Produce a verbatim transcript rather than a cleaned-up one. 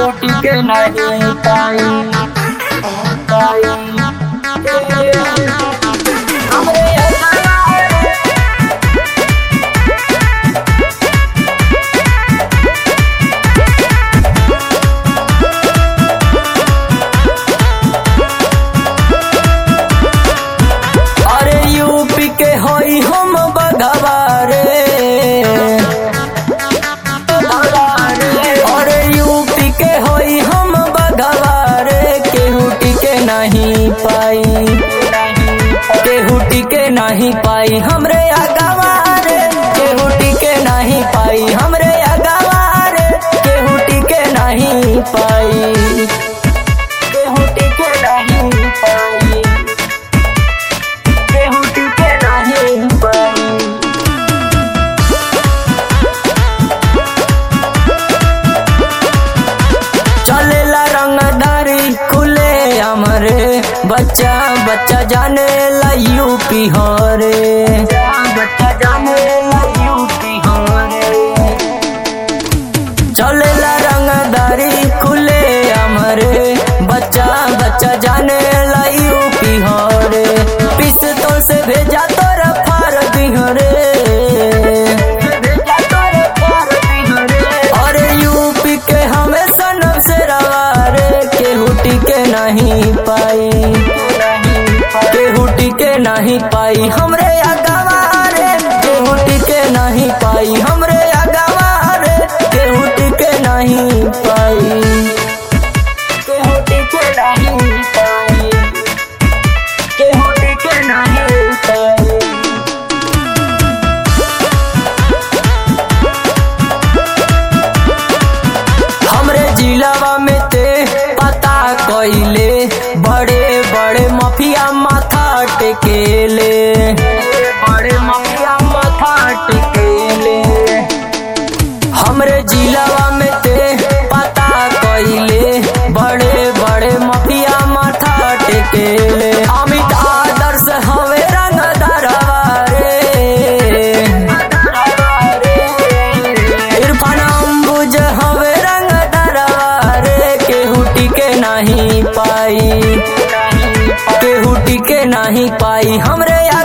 रोटी के नहीं पाई पाई हमरे अरे यूपी के होई हम बघवा रे अरे यूपी के होई हम बघवा रे केहू टिके नहीं पाई केहू टिके नहीं पाई हमरे अगवा रे केहू टिके नहीं पाई हमरे अगवा रे केहू टिके नहीं पाई केहू टिके नहीं पाई केहू टिके नहीं पाई चलेला रंगदारी खुले हमरे बच्चा बच्चा जाने ला यूपी हो रे बच्चा जाने ला यूपी हो रे चलेला रंगदारी खुले हमरे बच्चा बच्चा जाने ला यूपी हो रे पिस्तौल से भेजा तोरा फार दिहो रे अरे यूपी के हमें सनम से रवा रे केहू टिके नहीं पाई केहू टिके नहीं पाई हमरे अगवा रे केहू टिके नहीं पाई हमरे अगवा रे केहू टिके नहीं पाई केहू टिके नहीं पाई केहू टिके नहीं पाई हमरे जिलावा में ते पता कइले बड़े बड़े माफिया माथा टेकेले बड़े माफिया माथा टेकेले हमरे जिलावा में ते पता कइले बड़े बड़े माफिया माथा टेकेले अमित आदर्श हवे रंगदारवा रे इरफान अंबुज हवे रंगदारवा रे केहू टिके नहीं पाई केहू टिके नहीं पाई हमरे